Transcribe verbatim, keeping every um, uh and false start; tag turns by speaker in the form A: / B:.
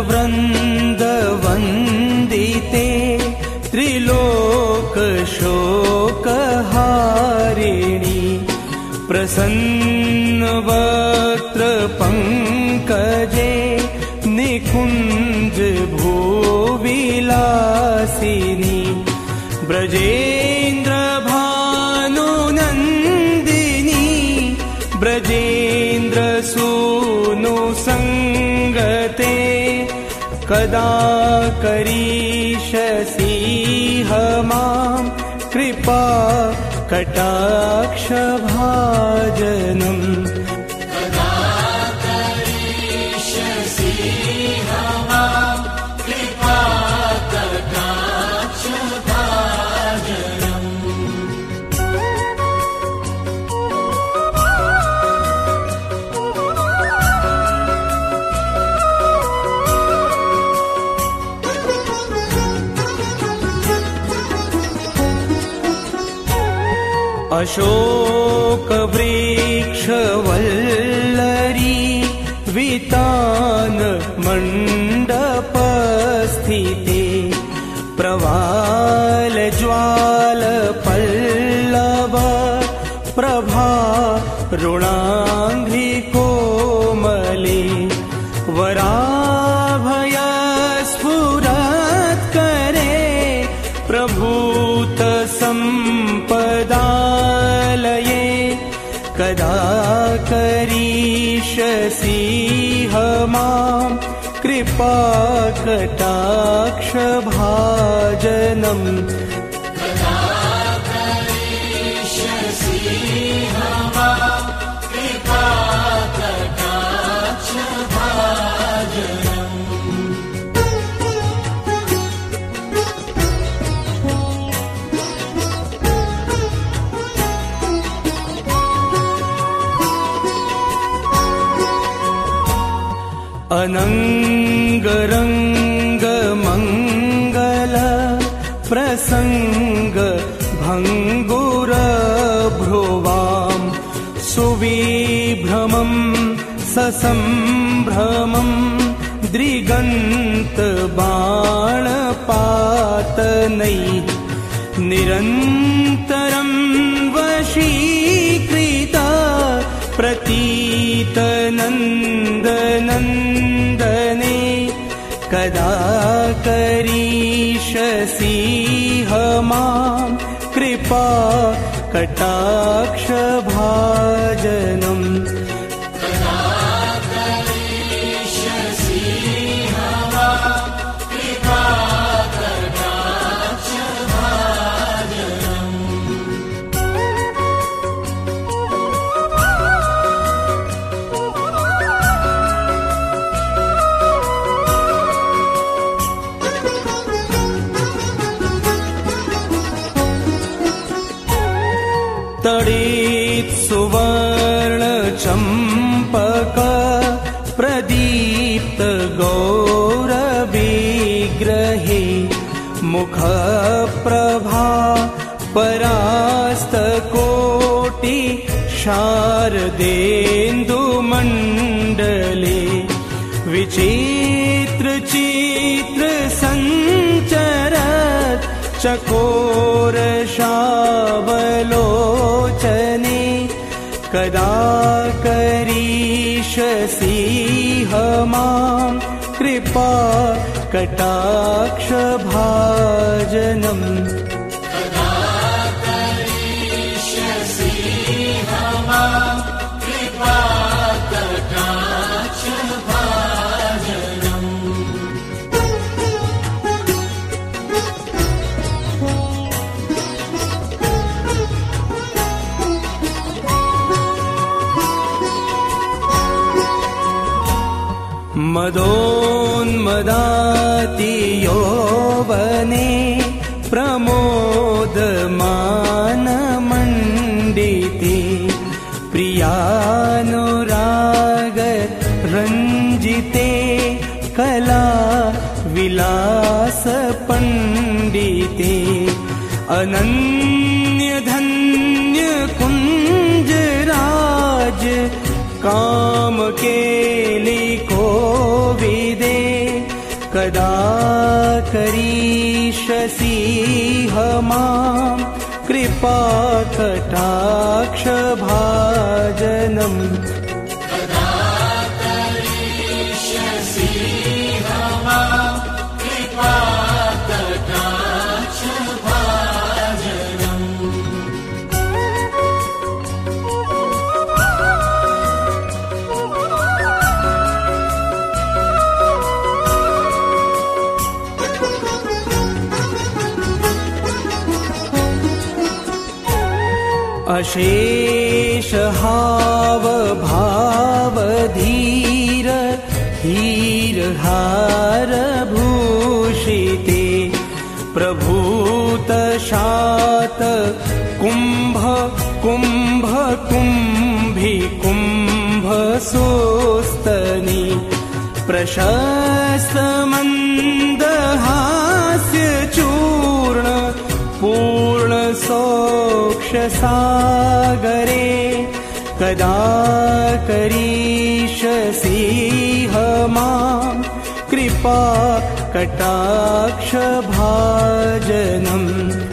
A: वृन्दवन्दिते त्रिलोकशोकहारिणि प्रसन्नवक्त्रपङ्कजे निकुञ्ज भूविलासिनि ब्रजेन्द्र भानुनन्दिनी ब्रजेन्द्र सूनु संगते कदा करिष्यसि मां कृपा कटाक्ष भाजनम् अशोकवृक्षवल्लरी वितान मण्डपस्थिते प्रवालज्वालपल्लव प्रभा रुणाङ्घ्रिकोमले वराभयस्फुरत्करे प्रभूतसम्पदालये कदा करिष्यसि मां कृपा कटाक्ष भाजनम् अनङ्गरङ्गमङ्गल प्रसङ्ग भङ्गुरभ्रुवां सुविभ्रमं ससम्भ्रमं दृगन्तबाणपातनैः निरन्तरं वशीकृत प्रतीतनन्दनन्दने कदा करिष्यसि मां कृपा कटाक्ष भाजनम् तडित् सुवर्ण चम्पक प्रदीप्त गौरविग्रहे मुखप्रभा परास्तकोटि शारदेन्दुमण्डले विचित्र चित्र सञ्चरत् चकोर शावलोचने कदा करिष्यसि मां कृपा कटाक्ष भाजनम् मदोन्मदाति यौवने प्रमोदमानमण्डिते प्रियानुराग रञ्जिते कला विलास पण्डिते अनन्यधन्य कुञ्जराज कामकेलि कोविदे कदा करिष्यसि मां कृपा कटाक्ष भाजनम्
B: कदा करिष्यसि मां कृपा कटाक्ष भाजनम्।
A: अशेष हाव भाव धीर हीर हार भूषिते प्रभूत शात कुंभ कुंभ कुंभी कुंभ सोस्तनी प्रशस्त मंद हास्य चूर्ण पूर्ण सोक्ष सागरे कदा करिष्यसि मां कृपा कटाक्ष भाजनम्।